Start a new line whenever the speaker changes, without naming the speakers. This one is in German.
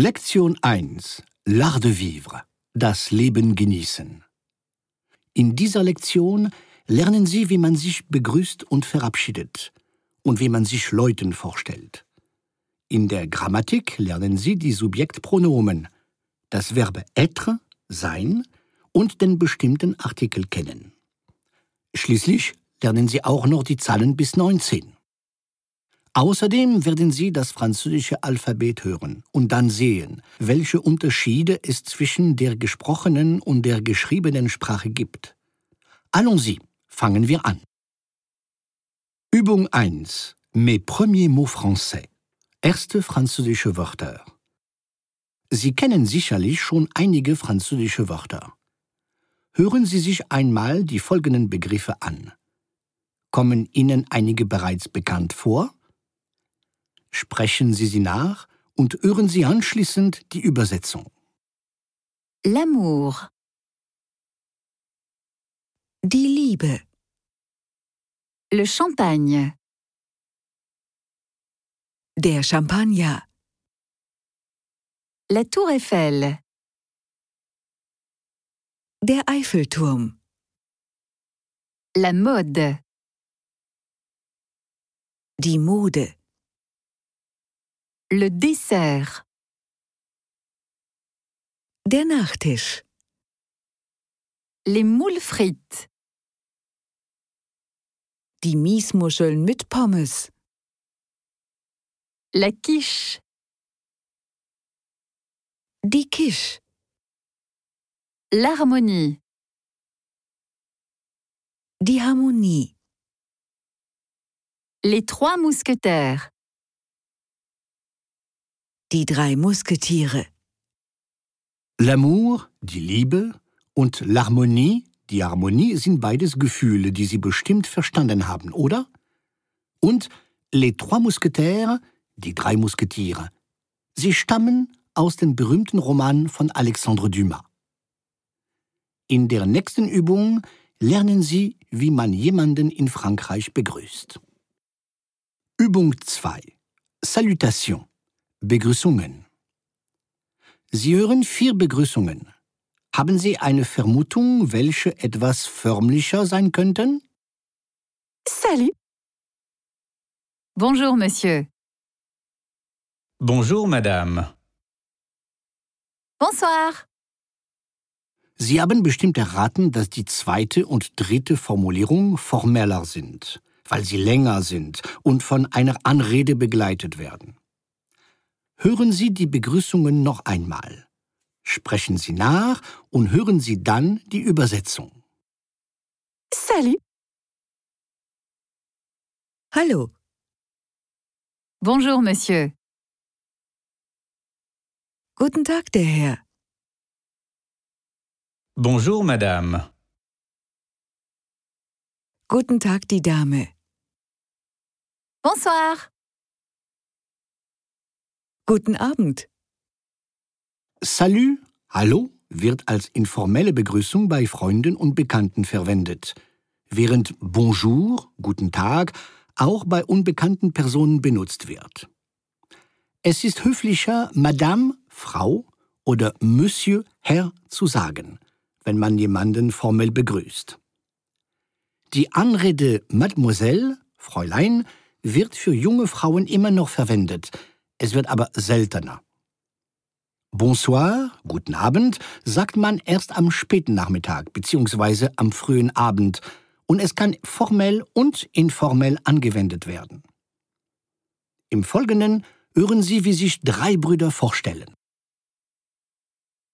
Lektion 1. L'art de vivre. Das Leben genießen. In dieser Lektion lernen Sie, wie man sich begrüßt und verabschiedet und wie man sich Leuten vorstellt. In der Grammatik lernen Sie die Subjektpronomen, das Verb être, sein und den bestimmten Artikel kennen. Schließlich lernen Sie auch noch die Zahlen bis 19. Außerdem werden Sie das französische Alphabet hören und dann sehen, welche Unterschiede es zwischen der gesprochenen und der geschriebenen Sprache gibt. Allons-y, fangen wir an. Übung 1. Mes premiers mots français. Erste französische Wörter. Sie kennen sicherlich schon einige französische Wörter. Hören Sie sich einmal die folgenden Begriffe an. Kommen Ihnen einige bereits bekannt vor? Sprechen Sie sie nach und hören Sie anschließend die Übersetzung.
L'amour.
Die Liebe,
Le champagne.
der Champagner,
La tour Eiffel.
der Eiffelturm,
La mode.
die Mode,
Le dessert.
der Nachtisch,
Les moules frites.
die Miesmuscheln mit Pommes,
La quiche.
die Quiche,
L'harmonie.
die Harmonie,
Les trois mousquetaires.
die drei Musketiere,
L'amour, die Liebe, und l'harmonie, die Harmonie, sind beides Gefühle, die Sie bestimmt verstanden haben, oder? Und les trois mousquetaires, die drei Musketiere. Sie stammen aus dem berühmten Roman von Alexandre Dumas. In der nächsten Übung lernen Sie, wie man jemanden in Frankreich begrüßt. Übung 2. Salutation. Begrüßungen. Sie hören 4 Begrüßungen. Haben Sie eine Vermutung, welche etwas förmlicher sein könnten?
Salut. Bonjour, monsieur.
Bonjour, madame.
Bonsoir.
Sie haben bestimmt erraten, dass die zweite und dritte Formulierung formeller sind, weil sie länger sind und von einer Anrede begleitet werden. Hören Sie die Begrüßungen noch einmal. Sprechen Sie nach und hören Sie dann die Übersetzung.
Salut.
Hallo,
Bonjour, monsieur.
guten Tag, der Herr,
Bonjour, madame.
guten Tag, die Dame,
Bonsoir.
guten Abend,
Salut, hallo, wird als informelle Begrüßung bei Freunden und Bekannten verwendet, während Bonjour, guten Tag, auch bei unbekannten Personen benutzt wird. Es ist höflicher, Madame, Frau oder Monsieur, Herr zu sagen, wenn man jemanden formell begrüßt. Die Anrede Mademoiselle, Fräulein, wird für junge Frauen immer noch verwendet, es wird aber seltener. Bonsoir, guten Abend, sagt man erst am späten Nachmittag bzw. am frühen Abend und es kann formell und informell angewendet werden. Im Folgenden hören Sie, wie sich 3 Brüder vorstellen.